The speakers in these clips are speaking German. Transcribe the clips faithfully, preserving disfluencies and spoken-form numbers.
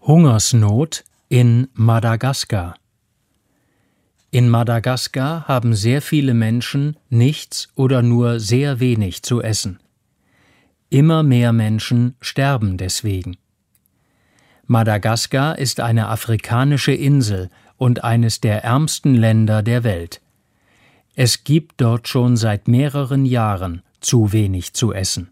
Hungersnot in Madagaskar. In Madagaskar haben sehr viele Menschen nichts oder nur sehr wenig zu essen. Immer mehr Menschen sterben deswegen. Madagaskar ist eine afrikanische Insel und eines der ärmsten Länder der Welt. Es gibt dort schon seit mehreren Jahren zu wenig zu essen.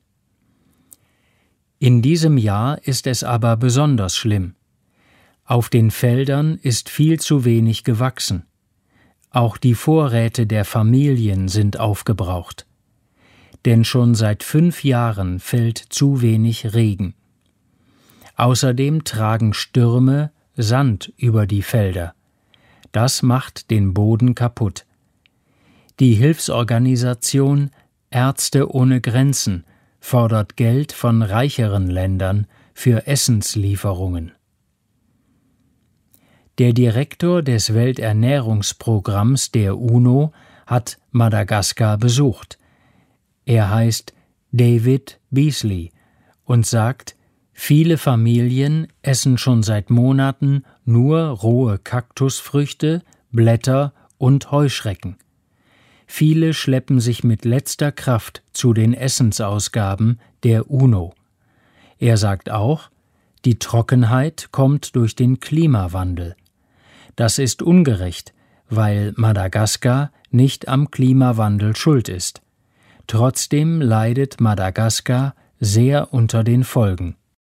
In diesem Jahr ist es aber besonders schlimm. Auf den Feldern ist viel zu wenig gewachsen. Auch die Vorräte der Familien sind aufgebraucht. Denn schon seit fünf Jahren fällt zu wenig Regen. Außerdem tragen Stürme Sand über die Felder. Das macht den Boden kaputt. Die Hilfsorganisation Ärzte ohne Grenzen fordert Geld von reicheren Ländern für Essenslieferungen. Der Direktor des Welternährungsprogramms der UNO hat Madagaskar besucht. Er heißt David Beasley und sagt, viele Familien essen schon seit Monaten nur rohe Kaktusfrüchte, Blätter und Heuschrecken. Viele schleppen sich mit letzter Kraft zu den Essensausgaben der UNO. Er sagt auch, die Trockenheit kommt durch den Klimawandel. Das ist ungerecht, weil Madagaskar nicht am Klimawandel schuld ist. Trotzdem leidet Madagaskar sehr unter den Folgen.